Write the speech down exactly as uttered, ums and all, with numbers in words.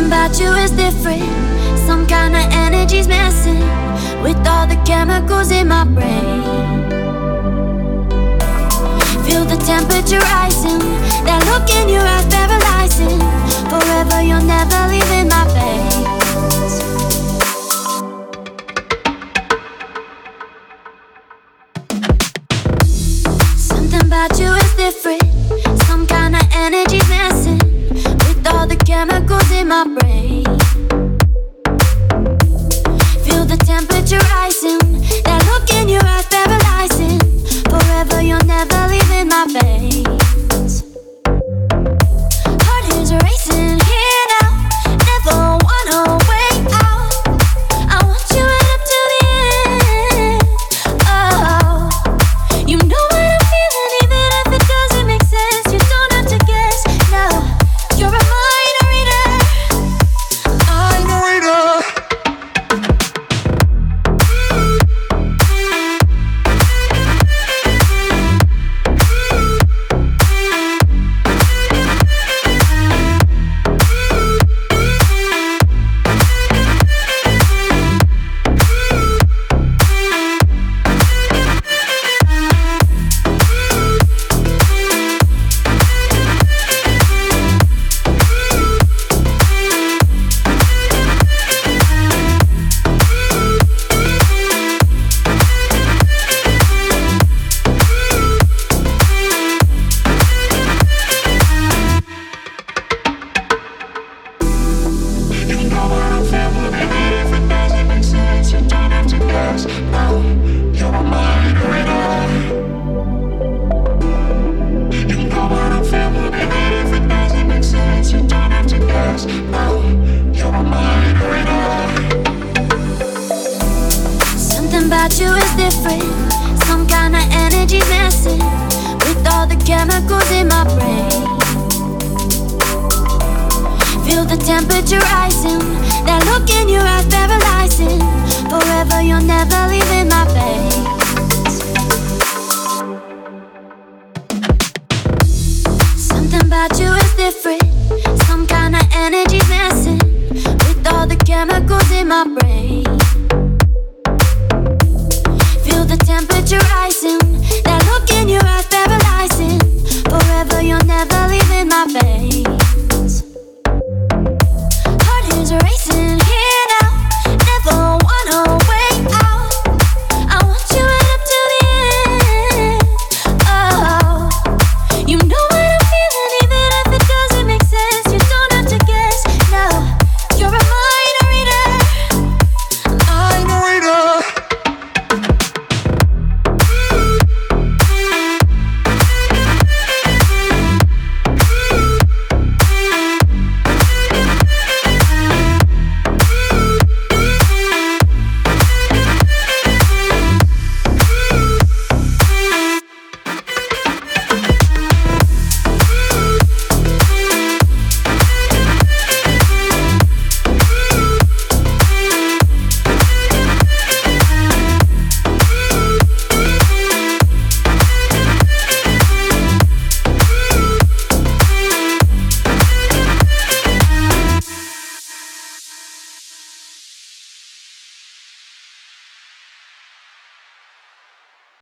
about you is different. Some kind of energy's messing with all the chemicals in my brain. Feel the temperature rising, that look in your eyes paralyzing. Forever you'll never leave in my face. Something about you is different. Some kind of energy's messing with all the chemicals in my brain. Feel the temperature rising, that look in your eyes paralyzing. Forever you'll never leave in my veins. Heart is racing here now, never wanna wait out. I want you right up to the end. Oh, you know what I'm feeling, even if it doesn't make sense. You don't have to guess, no. You're a mind reader, mind reader. Something about you is different. Some kind of energy messing with all the chemicals in my brain. Feel the temperature rising, that look in your eyes paralyzing. Forever you'll never leave in my face. Something about you is different. Some kind of energy messing with all the chemicals in my brain. Feel the temperature rising, that look in your eyes paralyzing. Forever you'll never leave